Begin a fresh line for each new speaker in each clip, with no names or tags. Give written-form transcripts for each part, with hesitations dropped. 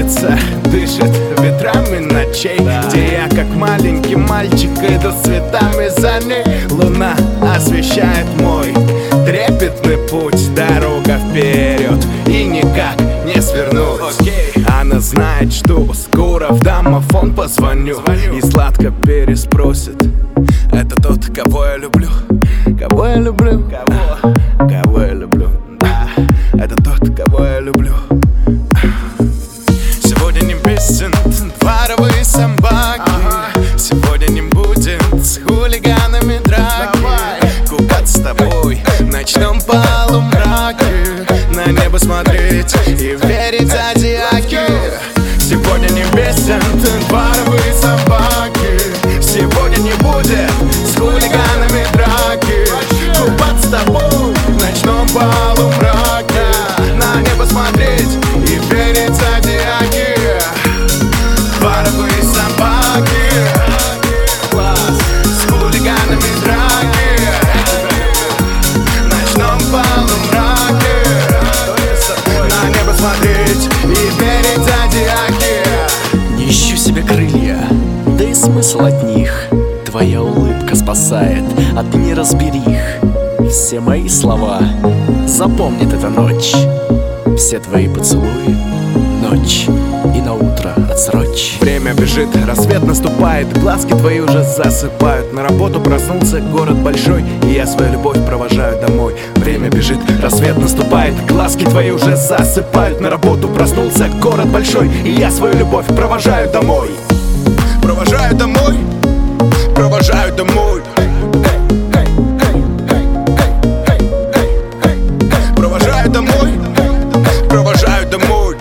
улица дышит ветрами ночей, где я как маленький мальчик иду с цветами за ней. Луна освещает мой трепетный путь, дорога вперед и никак не свернуть. Она знает, что скоро в домофон позвоню и сладко переспросит: это тот, кого я люблю? Кого я люблю? Кого я люблю? Да, это тот, кого я люблю. Сегодня не песен дворовые собаки, сегодня не будет с хулиганами драки. Купаться с тобой в ночном полумраке, на небо смотреть и верить в зодиаки. Сегодня не песен дворовые собаки, сегодня не будет с хулиганами драки. Купаться с тобой в ночном полумраке, на небо смотреть и верить в зодиаки. Дворовые собаки, с хулиганами драки, в ночном полумраке, на небо смотреть и верить в зодиаки.
Не ищу себе крылья, да и смысл от них. Твоя улыбка спасает от неразберих. Все мои слова запомнит эта ночь, все твои поцелуи ночь и на утро отсрочь.
Время бежит, рассвет наступает, глазки твои уже засыпают. На работу проснулся, город большой, и я свою любовь провожаю домой. Время бежит, рассвет наступает, глазки твои уже засыпают. На работу проснулся, город большой, и я свою любовь провожаю домой. Провожаю домой, провожаю домой. Провожаю домой, провожаю домой.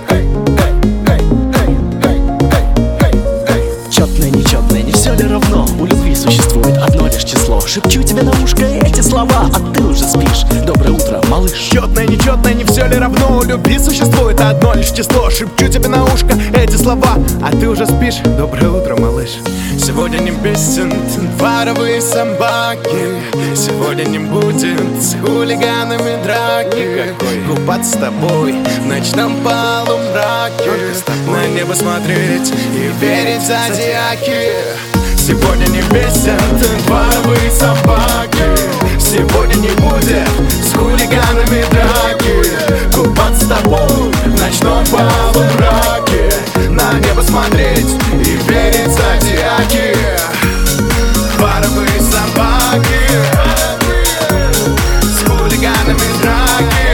Четное, нечетное, не все ли равно? У любви существует одно лишь число. Шепчу тебе на ушко эти слова, а ты уже спишь. Доброе утро, малыш.
Четное, нечетное, не все ли равно? У любви существует одно лишь число. Шепчу тебе на ушко эти слова, а ты уже спишь. Доброе утро, малыш. Сегодня не песен дворовые собаки, сегодня не будет с хулиганами драки. Купаться с тобой в ночном полумраке, на небо смотреть и верить в зодиаки. Сегодня не песен дворовые собаки, сегодня не будет с хулиганами драки. Купаться с тобой в ночном полумраке, на небо смотреть и верить в зодиаки. Дворовые собаки, с хулиганами драки,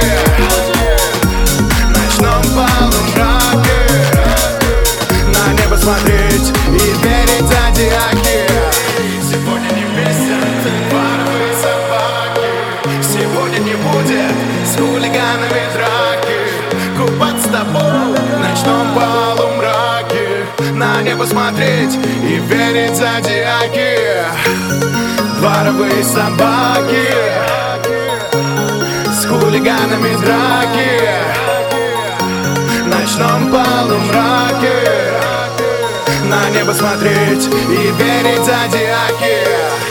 в ночном полумраке, на небо смотреть и верить в зодиаки. Сегодня не песен дворовые собаки, сегодня не будет с хулиганами драки. Купаться с тобой в ночном полумраке, на небо смотреть и верить в зодиаки. Дворовые собаки, с хулиганами драки, в ночном полумраке, на небо смотреть и верить в зодиаки.